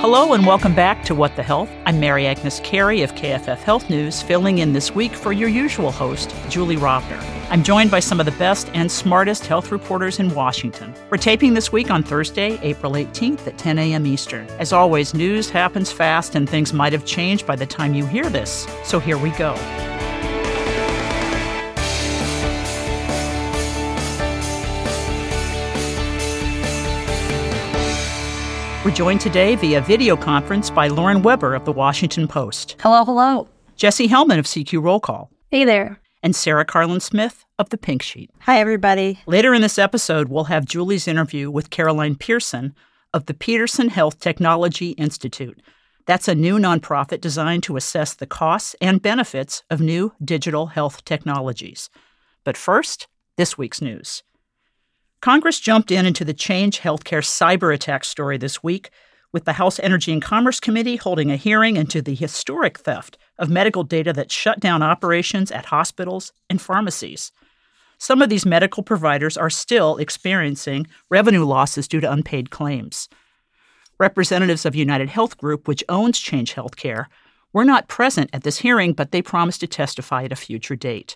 Hello and welcome back to What the Health. I'm Mary Agnes Carey of KFF Health News, filling in this week for your usual host, Julie Rovner. I'm joined by some of the best and smartest health reporters in Washington. We're taping this week on Thursday, April 18th at 10 a.m. Eastern. As always, news happens fast and things might have changed by the time you hear this. So here we go. We're joined today via video conference by Lauren Weber of The Washington Post. Hello, hello. Jesse Hellman of CQ Roll Call. Hey there. And Sarah Carlin-Smith of The Pink Sheet. Hi, everybody. Later in this episode, we'll have Julie's interview with Caroline Pearson of the Peterson Health Technology Institute. That's a new nonprofit designed to assess the costs and benefits of new digital health technologies. But first, this week's news. Congress jumped into the Change Healthcare cyber attack story this week, with the House Energy and Commerce Committee holding a hearing into the historic theft of medical data that shut down operations at hospitals and pharmacies. Some of these medical providers are still experiencing revenue losses due to unpaid claims. Representatives of United Health Group, which owns Change Healthcare, were not present at this hearing, but they promised to testify at a future date.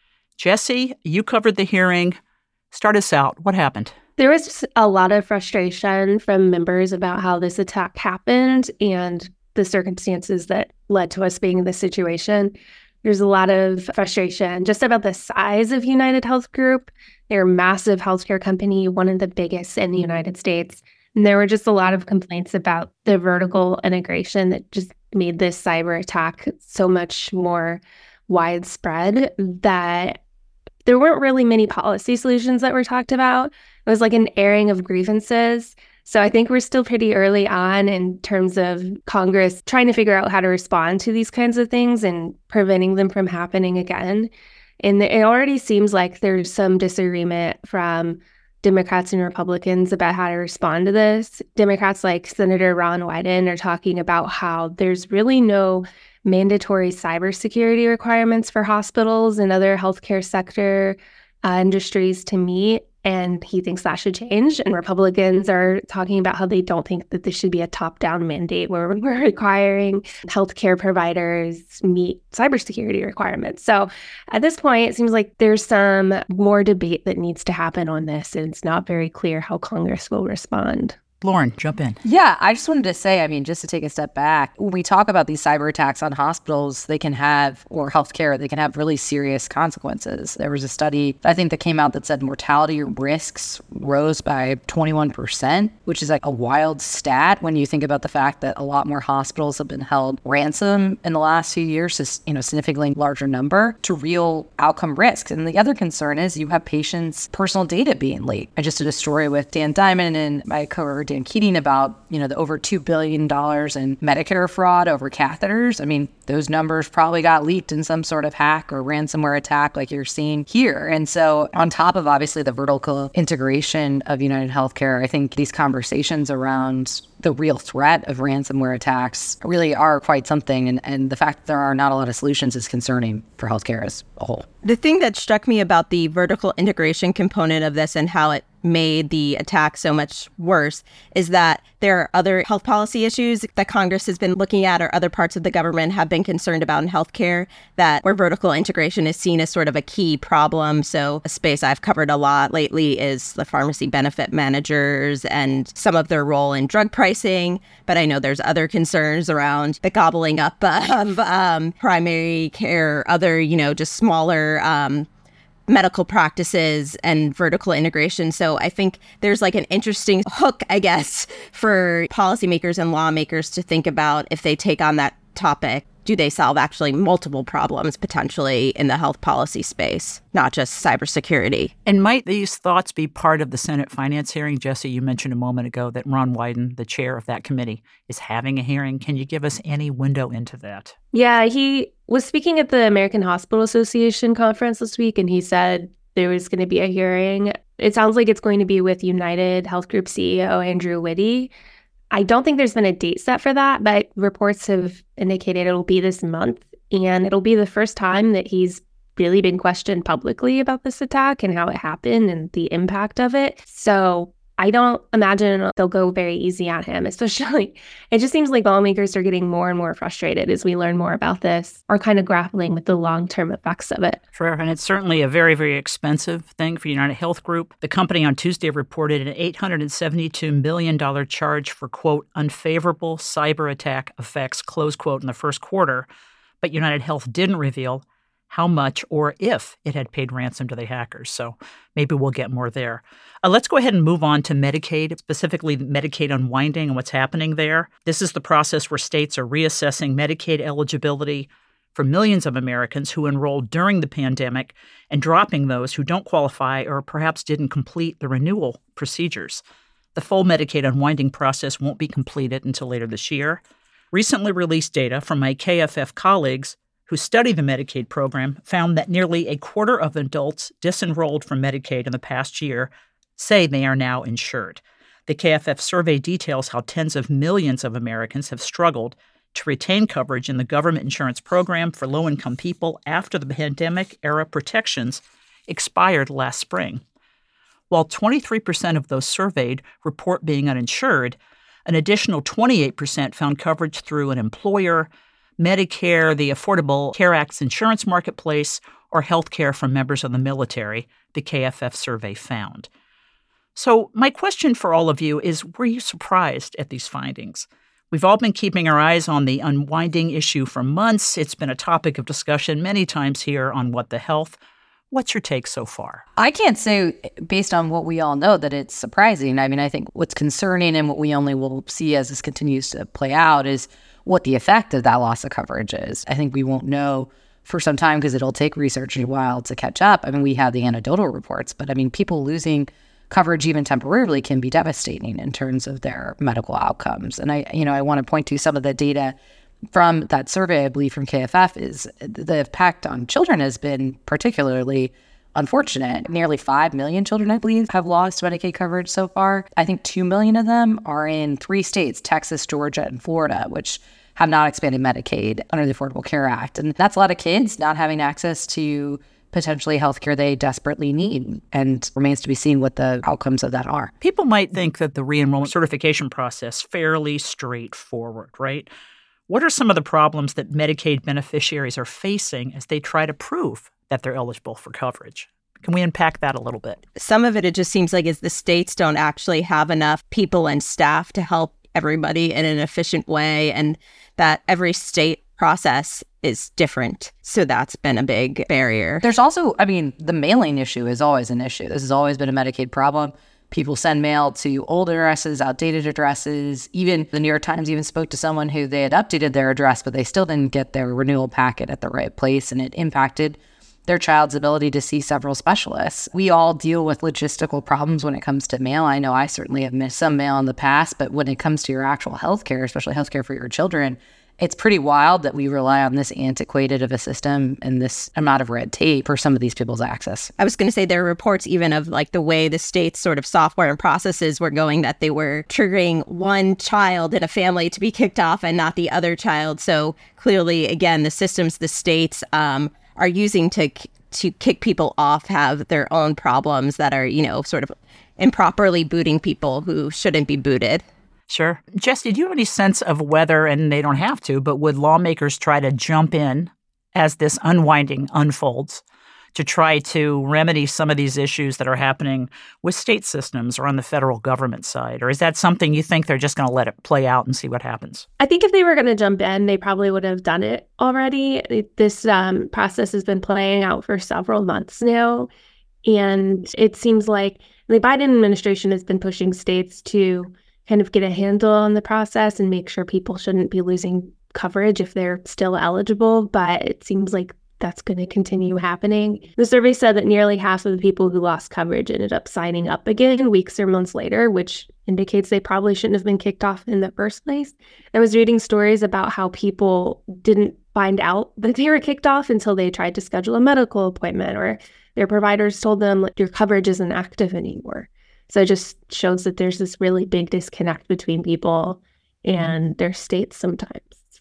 Jesse, you covered the hearing. Start us out. What happened? There was just a lot of frustration from members about how this attack happened and the circumstances that led to us being in this situation. There's a lot of frustration just about the size of United Health Group. They're a massive healthcare company, one of the biggest in the United States. And there were just a lot of complaints about the vertical integration that just made this cyber attack so much more widespread that there weren't really many policy solutions that were talked about. It was like an airing of grievances. So I think we're still pretty early on in terms of Congress trying to figure out how to respond to these kinds of things and preventing them from happening again. And it already seems like there's some disagreement from Democrats and Republicans about how to respond to this. Democrats like Senator Ron Wyden are talking about how there's really no mandatory cybersecurity requirements for hospitals and other healthcare sector industries to meet, and he thinks that should change. And Republicans are talking about how they don't think that this should be a top-down mandate where we're requiring healthcare providers meet cybersecurity requirements. So at this point, it seems like there's some more debate that needs to happen on this, and it's not very clear how Congress will respond. Lauren, jump in. Yeah, I just wanted to say, just to take a step back, when we talk about these cyber attacks on hospitals, they can have, or healthcare, they can have really serious consequences. There was a study, I think, that came out that said mortality risks rose by 21%, which is like a wild stat when you think about the fact that a lot more hospitals have been held ransom in the last few years, a significantly larger number, to real outcome risks. And the other concern is you have patients' personal data being leaked. I just did a story with Dan Diamond and my coworker Dan Keating about, the over $2 billion in Medicare fraud over catheters. Those numbers probably got leaked in some sort of hack or ransomware attack like you're seeing here. And so on top of obviously the vertical integration of United Healthcare, I think these conversations around the real threat of ransomware attacks really are quite something. And the fact that there are not a lot of solutions is concerning for healthcare as a whole. The thing that struck me about the vertical integration component of this and how it made the attack so much worse is that there are other health policy issues that Congress has been looking at or other parts of the government have been concerned about in healthcare where vertical integration is seen as sort of a key problem. So a space I've covered a lot lately is the pharmacy benefit managers and some of their role in drug pricing. But I know there's other concerns around the gobbling up of primary care, other, just smaller medical practices and vertical integration. So I think there's like an interesting hook, I guess, for policymakers and lawmakers to think about if they take on that topic. Do they solve actually multiple problems potentially in the health policy space, not just cybersecurity? And might these thoughts be part of the Senate finance hearing? Jesse, you mentioned a moment ago that Ron Wyden, the chair of that committee, is having a hearing. Can you give us any window into that? Yeah, he was speaking at the American Hospital Association conference this week, and he said there was going to be a hearing. It sounds like it's going to be with United Health Group CEO Andrew Whitty. I don't think there's been a date set for that, but reports have indicated it'll be this month. And it'll be the first time that he's really been questioned publicly about this attack and how it happened and the impact of it. So I don't imagine they'll go very easy on him, especially it just seems like lawmakers are getting more and more frustrated as we learn more about this, or kind of grappling with the long-term effects of it. Sure, and it's certainly a very, very expensive thing for United Health Group. The company on Tuesday reported an $872 million charge for, quote, unfavorable cyber attack effects, close quote, in the first quarter, but United Health didn't reveal how much or if it had paid ransom to the hackers. So maybe we'll get more there. Let's go ahead and move on to Medicaid, specifically Medicaid unwinding and what's happening there. This is the process where states are reassessing Medicaid eligibility for millions of Americans who enrolled during the pandemic and dropping those who don't qualify or perhaps didn't complete the renewal procedures. The full Medicaid unwinding process won't be completed until later this year. Recently released data from my KFF colleagues who study the Medicaid program found that nearly a quarter of adults disenrolled from Medicaid in the past year say they are now insured. The KFF survey details how tens of millions of Americans have struggled to retain coverage in the government insurance program for low-income people after the pandemic-era protections expired last spring. While 23% of those surveyed report being uninsured, an additional 28% found coverage through an employer, Medicare, the Affordable Care Act's insurance marketplace, or health care from members of the military, the KFF survey found. So my question for all of you is, were you surprised at these findings? We've all been keeping our eyes on the unwinding issue for months. It's been a topic of discussion many times here on What the Health. What's your take so far? I can't say, based on what we all know, that it's surprising. I mean, I think what's concerning and what we only will see as this continues to play out is what the effect of that loss of coverage is. I think we won't know for some time because it'll take research a while to catch up. I mean, we have the anecdotal reports, but I mean, people losing coverage even temporarily can be devastating in terms of their medical outcomes. And I want to point to some of the data from that survey, I believe from KFF, is the impact on children has been particularly unfortunate. Nearly 5 million children, I believe, have lost Medicaid coverage so far. I think 2 million of them are in 3 states, Texas, Georgia, and Florida, which have not expanded Medicaid under the Affordable Care Act. And that's a lot of kids not having access to potentially healthcare they desperately need, and remains to be seen what the outcomes of that are. People might think that the re-enrollment certification process fairly straightforward, right? What are some of the problems that Medicaid beneficiaries are facing as they try to prove that they're eligible for coverage? Can we unpack that a little bit? Some of it just seems like is the states don't actually have enough people and staff to help everybody in an efficient way, and that every state process is different. So that's been a big barrier. There's also, the mailing issue is always an issue. This has always been a Medicaid problem. People send mail to old addresses, outdated addresses. Even the New York Times even spoke to someone who they had updated their address, but they still didn't get their renewal packet at the right place, and it impacted their child's ability to see several specialists. We all deal with logistical problems when it comes to mail. I know I certainly have missed some mail in the past, but when it comes to your actual healthcare, especially healthcare for your children, it's pretty wild that we rely on this antiquated of a system and this amount of red tape for some of these people's access. I was going to say there are reports even of like the way the state's sort of software and processes were going, that they were triggering one child in a family to be kicked off and not the other child. So clearly, again, the systems the states are using to kick people off have their own problems that are, sort of improperly booting people who shouldn't be booted. Sure. Jess, did you have any sense of whether, and they don't have to, but would lawmakers try to jump in as this unwinding unfolds to try to remedy some of these issues that are happening with state systems or on the federal government side? Or is that something you think they're just going to let it play out and see what happens? I think if they were going to jump in, they probably would have done it already. This process has been playing out for several months now. And it seems like the Biden administration has been pushing states to kind of get a handle on the process and make sure people shouldn't be losing coverage if they're still eligible. But it seems like that's going to continue happening. The survey said that nearly half of the people who lost coverage ended up signing up again weeks or months later, which indicates they probably shouldn't have been kicked off in the first place. I was reading stories about how people didn't find out that they were kicked off until they tried to schedule a medical appointment, or their providers told them your coverage isn't active anymore. So it just shows that there's this really big disconnect between people and their states sometimes.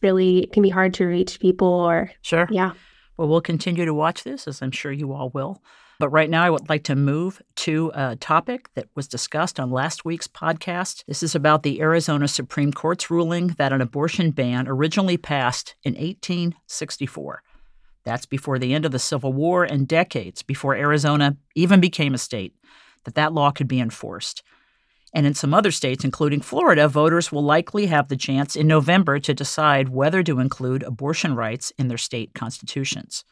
It can be hard to reach people or... Sure. Yeah. Well, we'll continue to watch this, as I'm sure you all will. But right now, I would like to move to a topic that was discussed on last week's podcast. This is about the Arizona Supreme Court's ruling that an abortion ban originally passed in 1864. That's before the end of the Civil War and decades before Arizona even became a state, that law could be enforced. And in some other states, including Florida, voters will likely have the chance in November to decide whether to include abortion rights in their state constitutions.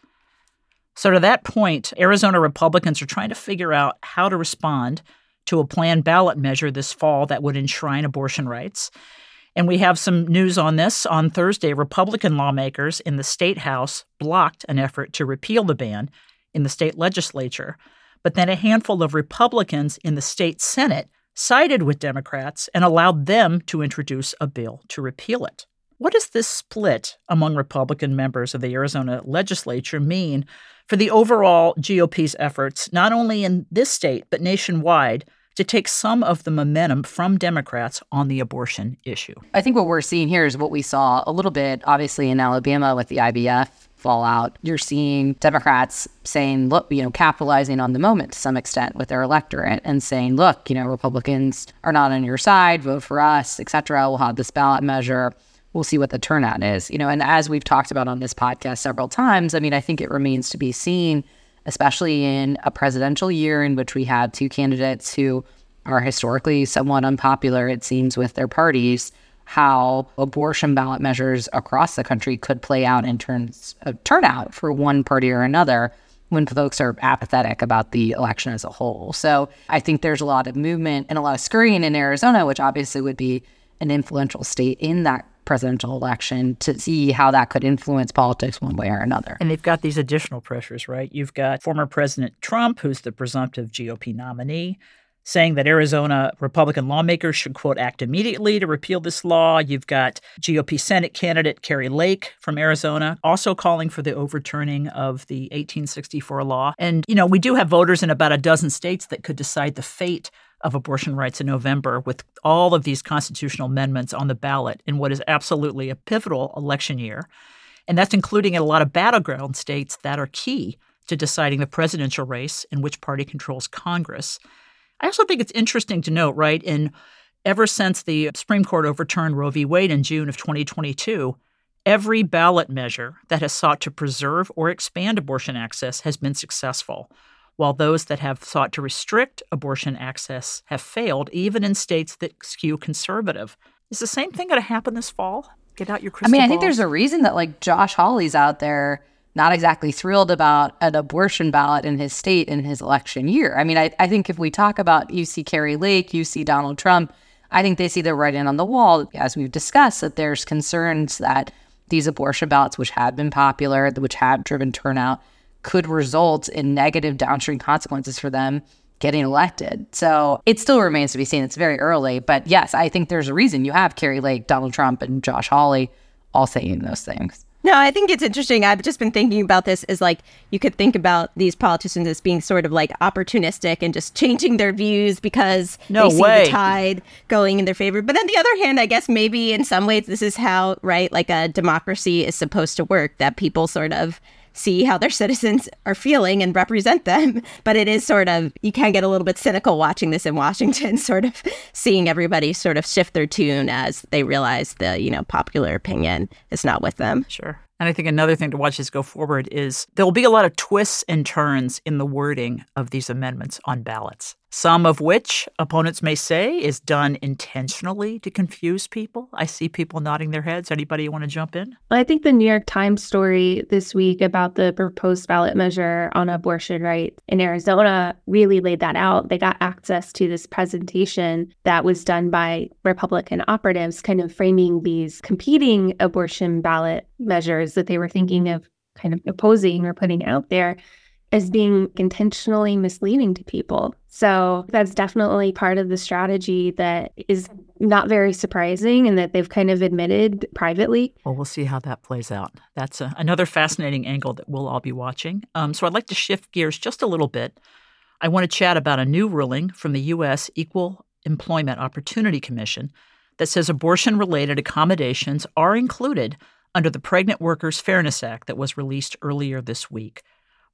So to that point, Arizona Republicans are trying to figure out how to respond to a planned ballot measure this fall that would enshrine abortion rights. And we have some news on this. On Thursday, Republican lawmakers in the state House blocked an effort to repeal the ban in the state legislature. But then a handful of Republicans in the state Senate sided with Democrats and allowed them to introduce a bill to repeal it. What does this split among Republican members of the Arizona legislature mean for the overall GOP's efforts, not only in this state, but nationwide, to take some of the momentum from Democrats on the abortion issue? I think what we're seeing here is what we saw a little bit, obviously, in Alabama with the IVF fallout. You're seeing Democrats saying, look, capitalizing on the moment to some extent with their electorate and saying, look, Republicans are not on your side, vote for us, et cetera. We'll have this ballot measure. We'll see what the turnout is. And as we've talked about on this podcast several times, I think it remains to be seen, especially in a presidential year in which we have two candidates who are historically somewhat unpopular, it seems, with their parties, how abortion ballot measures across the country could play out in terms of turnout for one party or another when folks are apathetic about the election as a whole. So I think there's a lot of movement and a lot of scurrying in Arizona, which obviously would be an influential state in that presidential election, to see how that could influence politics one way or another. And they've got these additional pressures, right? You've got former President Trump, who's the presumptive GOP nominee, saying that Arizona Republican lawmakers should, quote, act immediately to repeal this law. You've got GOP Senate candidate Kari Lake from Arizona also calling for the overturning of the 1864 law. And, we do have voters in about a dozen states that could decide the fate of abortion rights in November, with all of these constitutional amendments on the ballot in what is absolutely a pivotal election year. And that's including in a lot of battleground states that are key to deciding the presidential race and which party controls Congress. I also think it's interesting to note, right, ever since the Supreme Court overturned Roe v. Wade in June of 2022, every ballot measure that has sought to preserve or expand abortion access has been successful, while those that have sought to restrict abortion access have failed, even in states that skew conservative. Is the same thing going to happen this fall? Get out your crystal balls. I think there's a reason that Josh Hawley's out there not exactly thrilled about an abortion ballot in his state in his election year. I think if we talk about, you see Kari Lake, you see Donald Trump, I think they see the writing on the wall, as we've discussed, that there's concerns that these abortion ballots, which have been popular, which have driven turnout, could result in negative downstream consequences for them getting elected. So it still remains to be seen. It's very early. But yes, I think there's a reason you have Kari Lake, Donald Trump, and Josh Hawley all saying those things. No, I think it's interesting. I've just been thinking about this as you could think about these politicians as being sort of opportunistic and just changing their views because they see the tide going in their favor. But on the other hand, I guess maybe in some ways this is how, right, a democracy is supposed to work, that people sort of see how their citizens are feeling and represent them. But it is sort of, you can get a little bit cynical watching this in Washington, sort of seeing everybody sort of shift their tune as they realize the, popular opinion is not with them. Sure. And I think another thing to watch as go forward is there'll be a lot of twists and turns in the wording of these amendments on ballots, some of which opponents may say is done intentionally to confuse people. I see people nodding their heads. Anybody want to jump in? I think the New York Times story this week about the proposed ballot measure on abortion rights in Arizona really laid that out. They got access to this presentation that was done by Republican operatives, kind of framing these competing abortion ballot measures that they were thinking of kind of opposing or putting out there as being intentionally misleading to people. So that's definitely part of the strategy that is not very surprising and that they've kind of admitted privately. Well, we'll see how that plays out. That's another fascinating angle that we'll all be watching. So I'd like to shift gears just a little bit. I want to chat about a new ruling from the U.S. Equal Employment Opportunity Commission that says abortion-related accommodations are included under the Pregnant Workers Fairness Act that was released earlier this week.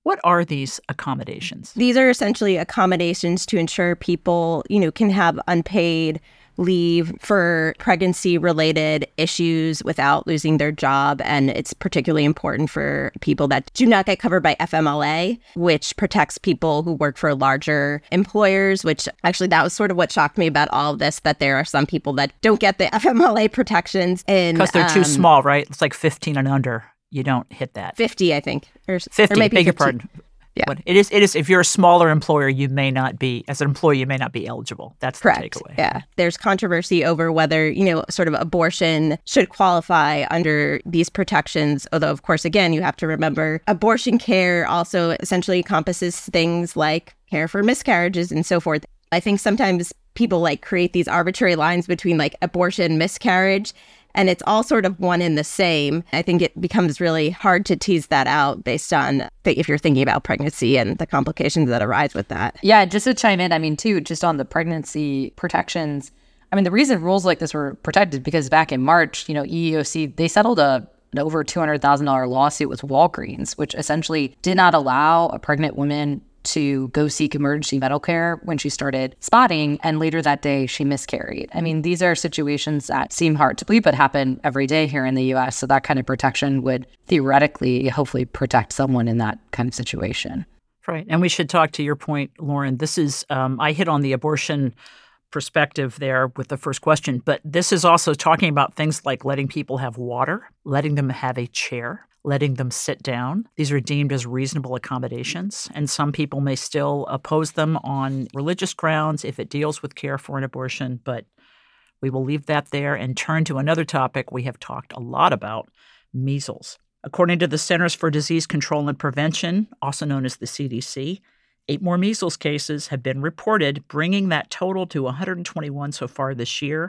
What are these accommodations? These are essentially accommodations to ensure people, can have unpaid leave for pregnancy-related issues without losing their job. And it's particularly important for people that do not get covered by FMLA, which protects people who work for larger employers, which actually that was sort of what shocked me about all of this, that there are some people that don't get the FMLA protections. Because they're too small, right? It's like 15 and under. You don't hit that. 50, I think. Or 50, or maybe beg your 50. pardon. Yeah. But it is. If you're a smaller employer, you may not be, as an employee, you may not be eligible. That's Correct. the takeaway. Yeah. There's controversy over whether, sort of abortion should qualify under these protections. Although, of course, again, you have to remember abortion care also essentially encompasses things like care for miscarriages and so forth. I think sometimes people create these arbitrary lines between abortion, miscarriage, and it's all sort of one and the same. I think it becomes really hard to tease that out based on if you're thinking about pregnancy and the complications that arise with that. Yeah, just to chime in, too, just on the pregnancy protections. The reason rules like this were protected because back in March, EEOC, they settled an over $200,000 lawsuit with Walgreens, which essentially did not allow a pregnant woman to go seek emergency medical care when she started spotting, and later that day she miscarried. These are situations that seem hard to believe but happen every day here in the U.S., so that kind of protection would theoretically, hopefully protect someone in that kind of situation. Right. And we should talk to your point, Lauren. This is, I hit on the abortion perspective there with the first question, but this is also talking about things like letting people have water, letting them have a chair, letting them sit down. These are deemed as reasonable accommodations, and some people may still oppose them on religious grounds if it deals with care for an abortion, but we will leave that there and turn to another topic we have talked a lot about, measles. According to the Centers for Disease Control and Prevention, also known as the CDC, 8 more measles cases have been reported, bringing that total to 121 so far this year.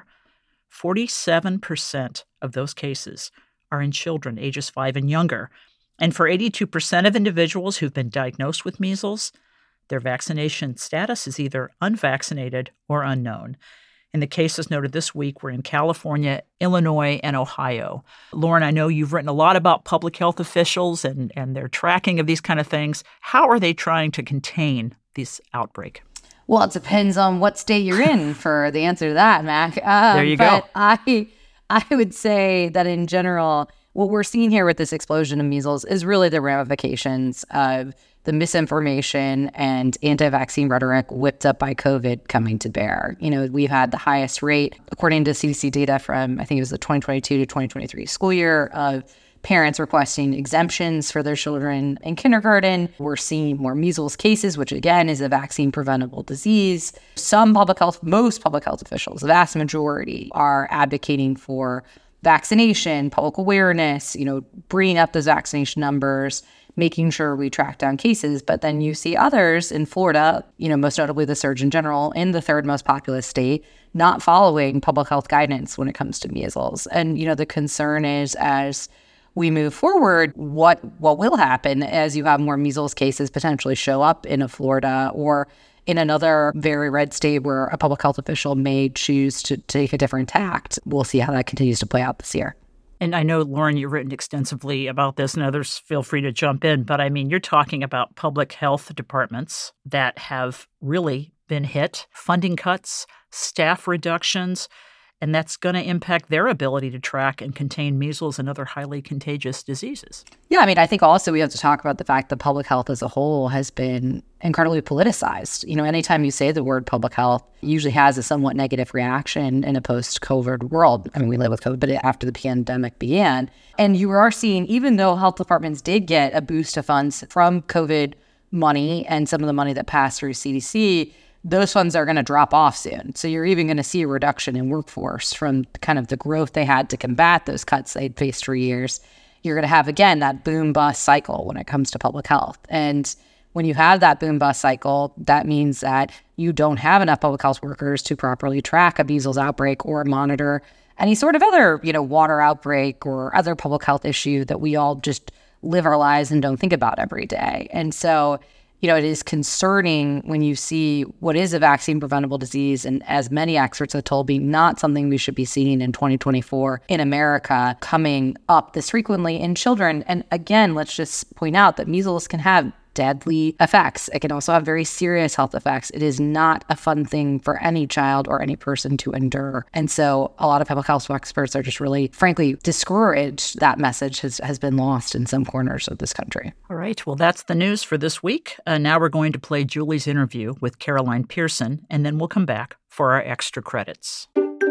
47% of those cases are in children ages 5 and younger. And for 82% of individuals who've been diagnosed with measles, their vaccination status is either unvaccinated or unknown. And the cases noted this week were in California, Illinois, and Ohio. Lauren, I know you've written a lot about public health officials and their tracking of these kind of things. How are they trying to contain this outbreak? Well, it depends on what state you're in for the answer to that, Mac. There you go. I would say that in general, what we're seeing here with this explosion of measles is really the ramifications of the misinformation and anti-vaccine rhetoric whipped up by COVID coming to bear. We've had the highest rate, according to CDC data from, I think it was the 2022 to 2023 school year, of parents requesting exemptions for their children in kindergarten. We're seeing more measles cases, which again is a vaccine preventable disease. Most public health officials, the vast majority, are advocating for vaccination, public awareness, bringing up those vaccination numbers, making sure we track down cases. But then you see others in Florida, most notably the Surgeon General in the third most populous state, not following public health guidance when it comes to measles. And, the concern is as we move forward, what will happen as you have more measles cases potentially show up in a Florida or in another very red state where a public health official may choose to take a different tact. We'll see how that continues to play out this year. And I know, Lauren, you've written extensively about this, and others feel free to jump in. But I mean, you're talking about public health departments that have really been hit, funding cuts, staff reductions, and that's going to impact their ability to track and contain measles and other highly contagious diseases. Yeah, I think also we have to talk about the fact that public health as a whole has been incredibly politicized. Anytime you say the word public health, it usually has a somewhat negative reaction in a post-COVID world. We live with COVID, but after the pandemic began. And you are seeing, even though health departments did get a boost of funds from COVID money and some of the money that passed through CDC, those funds are going to drop off soon. So you're even going to see a reduction in workforce from kind of the growth they had to combat those cuts they'd faced for years. You're going to have, again, that boom-bust cycle when it comes to public health. And when you have that boom-bust cycle, that means that you don't have enough public health workers to properly track a measles outbreak or monitor any sort of other, water outbreak or other public health issue that we all just live our lives and don't think about every day. And so it is concerning when you see what is a vaccine preventable disease, and as many experts have told me, not something we should be seeing in 2024 in America, coming up this frequently in children. And again, let's just point out that measles can have deadly effects. It can also have very serious health effects. It is not a fun thing for any child or any person to endure. And so a lot of public health experts are just really, frankly, discouraged. That message has been lost in some corners of this country. All right. Well, that's the news for this week. Now we're going to play Julie's interview with Caroline Pearson, and then we'll come back for our extra credits.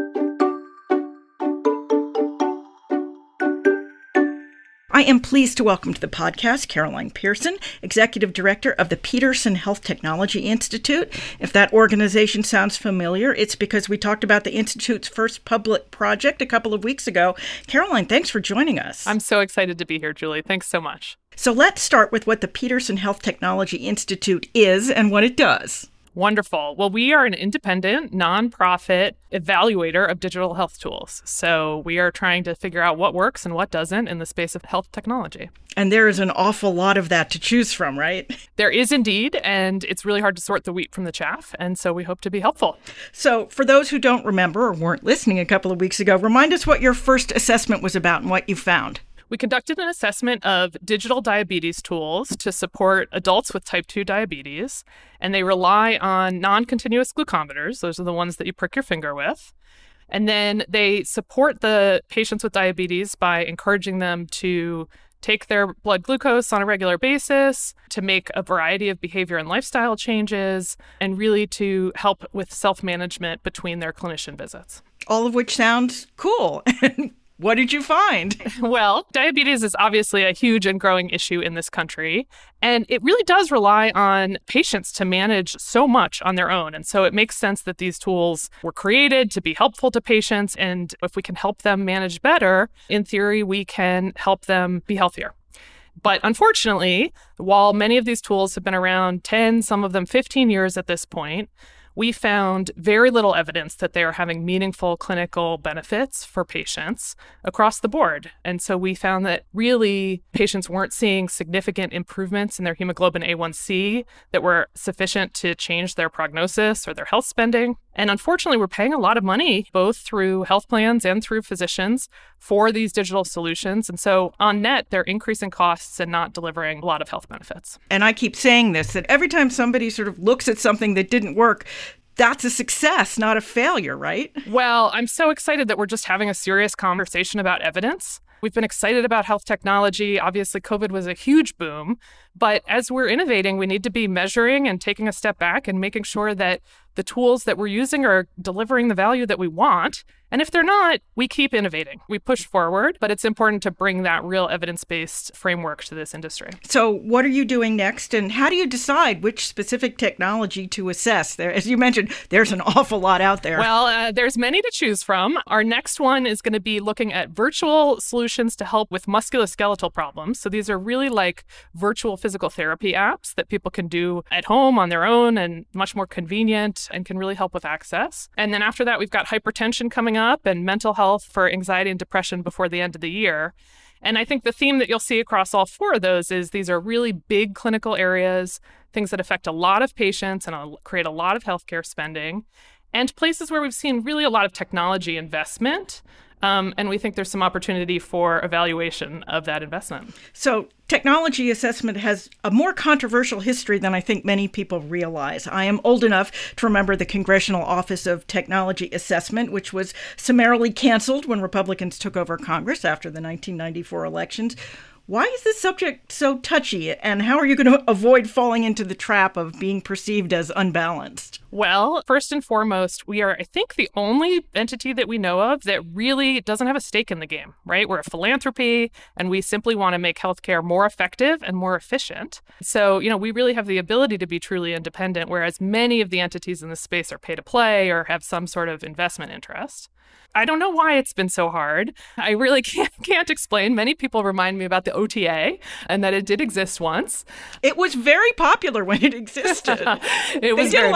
I am pleased to welcome to the podcast Caroline Pearson, Executive Director of the Peterson Health Technology Institute. If that organization sounds familiar, it's because we talked about the Institute's first public project a couple of weeks ago. Caroline, thanks for joining us. I'm so excited to be here, Julie. Thanks so much. So let's start with what the Peterson Health Technology Institute is and what it does. Wonderful. Well, we are an independent, nonprofit evaluator of digital health tools. So we are trying to figure out what works and what doesn't in the space of health technology. And there is an awful lot of that to choose from, right? There is indeed, and it's really hard to sort the wheat from the chaff. And so we hope to be helpful. So for those who don't remember or weren't listening a couple of weeks ago, remind us what your first assessment was about and what you found. We conducted an assessment of digital diabetes tools to support adults with type 2 diabetes, and they rely on non-continuous glucometers. Those are the ones that you prick your finger with. And then they support the patients with diabetes by encouraging them to take their blood glucose on a regular basis, to make a variety of behavior and lifestyle changes, and really to help with self-management between their clinician visits. All of which sounds cool. What did you find? Well, diabetes is obviously a huge and growing issue in this country, and it really does rely on patients to manage so much on their own. And so it makes sense that these tools were created to be helpful to patients, and if we can help them manage better, in theory, we can help them be healthier. But unfortunately, while many of these tools have been around 10, some of them 15 years at this point, we found very little evidence that they are having meaningful clinical benefits for patients across the board. And so we found that really patients weren't seeing significant improvements in their hemoglobin A1C that were sufficient to change their prognosis or their health spending. And unfortunately, we're paying a lot of money, both through health plans and through physicians, for these digital solutions. And so on net, they're increasing costs and not delivering a lot of health benefits. And I keep saying this, that every time somebody sort of looks at something that didn't work, that's a success, not a failure, right? Well, I'm so excited that we're just having a serious conversation about evidence. We've been excited about health technology. Obviously, COVID was a huge boom. But as we're innovating, we need to be measuring and taking a step back and making sure that the tools that we're using are delivering the value that we want. And if they're not, we keep innovating. We push forward, but it's important to bring that real evidence-based framework to this industry. So what are you doing next, and how do you decide which specific technology to assess? There, as you mentioned, there's an awful lot out there. Well, there's many to choose from. Our next one is going to be looking at virtual solutions to help with musculoskeletal problems. So these are really like virtual physical therapy apps that people can do at home on their own and much more convenient and can really help with access. And then after that, we've got hypertension coming up and mental health for anxiety and depression before the end of the year. And I think the theme that you'll see across all four of those is these are really big clinical areas, things that affect a lot of patients and create a lot of healthcare spending, and places where we've seen really a lot of technology investment. And we think there's some opportunity for evaluation of that investment. So technology assessment has a more controversial history than I think many people realize. I am old enough to remember the Congressional Office of Technology Assessment, which was summarily canceled when Republicans took over Congress after the 1994 elections. Why is this subject so touchy, and how are you going to avoid falling into the trap of being perceived as unbalanced? Well, first and foremost, we are, I think, the only entity that we know of that really doesn't have a stake in the game, right? We're a philanthropy, and we simply want to make healthcare more effective and more efficient. So, we really have the ability to be truly independent, whereas many of the entities in this space are pay to play or have some sort of investment interest. I don't know why it's been so hard. I really can't explain. Many people remind me about the OTA and that it did exist once. It was very popular when it existed. They did a lot of good work.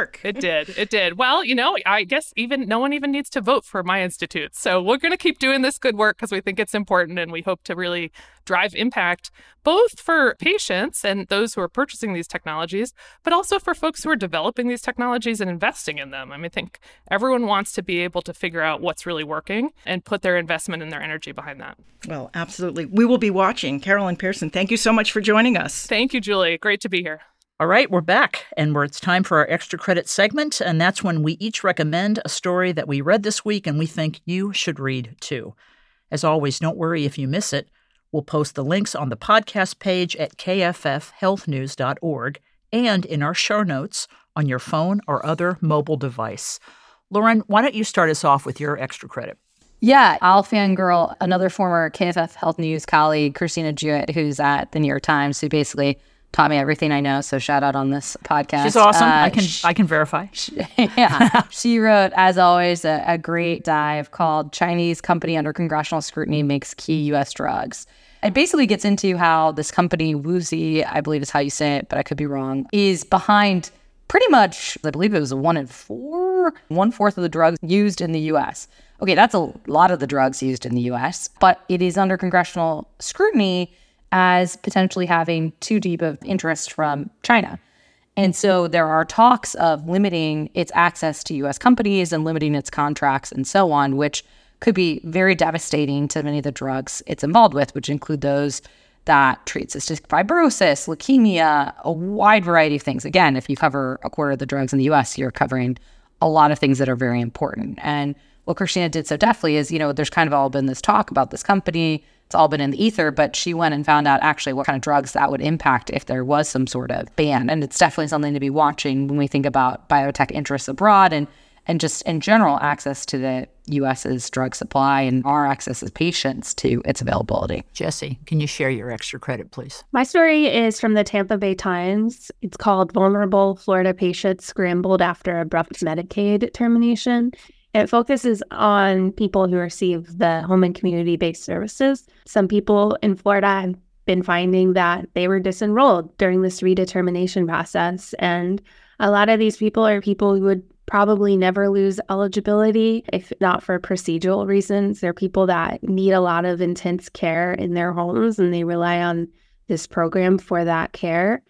work. It did. Well, I guess no one even needs to vote for my institute. So we're going to keep doing this good work because we think it's important, and we hope to really drive impact both for patients and those who are purchasing these technologies, but also for folks who are developing these technologies and investing in them. I mean, I think everyone wants to be able to figure out what's really working and put their investment and their energy behind that. Well, absolutely. We will be watching. Caroline Pearson, thank you so much for joining us. Thank you, Julie. Great to be here. All right, we're back, and it's time for our extra credit segment, and that's when we each recommend a story that we read this week and we think you should read too. As always, don't worry if you miss it. We'll post the links on the podcast page at kffhealthnews.org and in our show notes on your phone or other mobile device. Lauren, why don't you start us off with your extra credit? Yeah, I'll fangirl another former KFF Health News colleague, Christina Jewett, who's at the New York Times, who basically taught me everything I know. So shout out on this podcast. She's awesome. I can verify. Yeah. She wrote, as always, a great dive called Chinese Company Under Congressional Scrutiny Makes Key U.S. Drugs. It basically gets into how this company, WuXi, I believe is how you say it, but I could be wrong, is behind pretty much, I believe it was 1 in 4, 1/4 of the drugs used in the U.S. Okay, that's a lot of the drugs used in the U.S., but it is under congressional scrutiny as potentially having too deep of interest from China. And so there are talks of limiting its access to U.S. companies and limiting its contracts and so on, which could be very devastating to many of the drugs it's involved with, which include those that treat cystic fibrosis, leukemia, a wide variety of things. Again, if you cover a quarter of the drugs in the U.S., you're covering a lot of things that are very important. And what Christina did so deftly is, there's kind of all been this talk about this company. It's all been in the ether, but she went and found out actually what kind of drugs that would impact if there was some sort of ban. And it's definitely something to be watching when we think about biotech interests abroad and just in general access to the U.S.'s drug supply and our access as patients to its availability. Jesse, can you share your extra credit, please? My story is from the Tampa Bay Times. It's called Vulnerable Florida Patients Scrambled After Abrupt Medicaid Termination. It focuses on people who receive the home and community-based services. Some people in Florida have been finding that they were disenrolled during this redetermination process. And a lot of these people are people who would probably never lose eligibility if not for procedural reasons. They're people that need a lot of intense care in their homes, and they rely on this program for that care.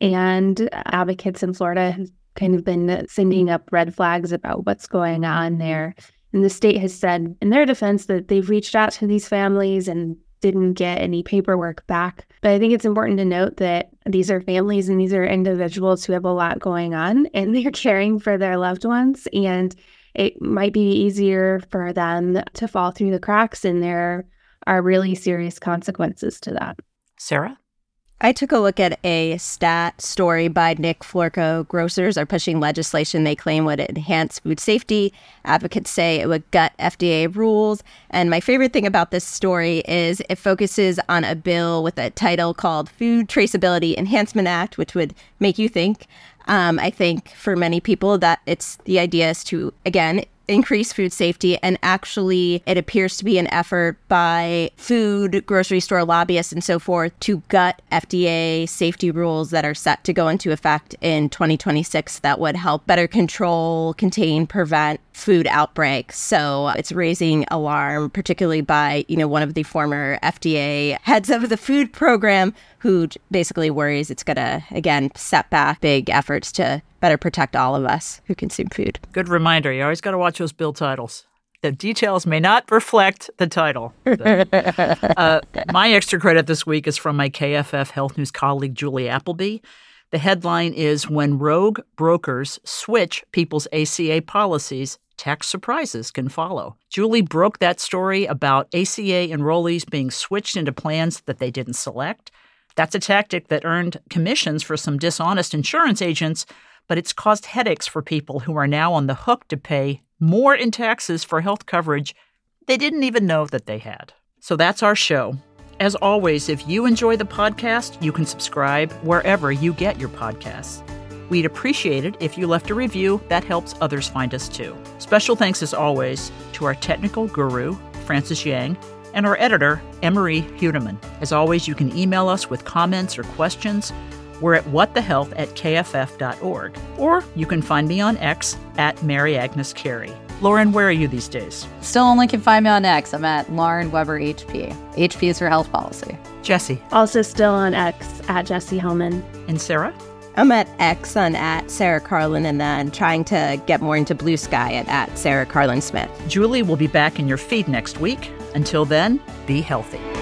And advocates in Florida have kind of been sending up red flags about what's going on there. And the state has said in their defense that they've reached out to these families and didn't get any paperwork back. But I think it's important to note that these are families and these are individuals who have a lot going on, and they're caring for their loved ones. And it might be easier for them to fall through the cracks, and there are really serious consequences to that. Sarah? I took a look at a stat story by Nick Florco. Grocers are pushing legislation they claim would enhance food safety. Advocates say it would gut FDA rules. And my favorite thing about this story is it focuses on a bill with a title called Food Traceability Enhancement Act, which would make you think. I think for many people that it's the idea is to, again, increase food safety, and actually it appears to be an effort by food, grocery store lobbyists and so forth to gut FDA safety rules that are set to go into effect in 2026 that would help better control, contain, prevent food outbreaks. So it's raising alarm, particularly by, one of the former FDA heads of the food program who basically worries it's going to, again, set back big efforts to better protect all of us who consume food. Good reminder. You always got to watch those bill titles. The details may not reflect the title. My extra credit this week is from my KFF Health News colleague, Julie Appleby. The headline is, When Rogue Brokers Switch People's ACA Policies, Tax Surprises Can Follow. Julie broke that story about ACA enrollees being switched into plans that they didn't select. That's a tactic that earned commissions for some dishonest insurance agents, but it's caused headaches for people who are now on the hook to pay more in taxes for health coverage they didn't even know that they had. So that's our show. As always, if you enjoy the podcast, you can subscribe wherever you get your podcasts. We'd appreciate it if you left a review. That helps others find us too. Special thanks, as always, to our technical guru, Francis Yang, and our editor, Emery Hudeman. As always, you can email us with comments or questions. We're at whatthehealth@kff.org. Or you can find me on X at Mary Agnes Carey. Lauren, where are you these days? Still only can find me on X. I'm at Lauren Weber HP. HP is for health policy. Jesse. Also still on X at Jesse Hellman. And Sarah? I'm at X on at Sarah Carlin, and then trying to get more into Blue Sky at Sarah Carlin Smith. Julie will be back in your feed next week. Until then, be healthy.